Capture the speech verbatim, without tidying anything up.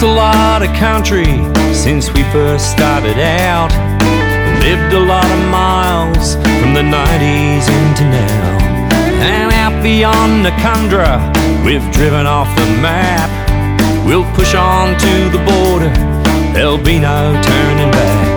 crossed a lot of country since we first started out. Lived a lot of miles from the nineties into now. And out beyond the Tundra, we've driven off the map. We'll push on to the border, there'll be no turning back.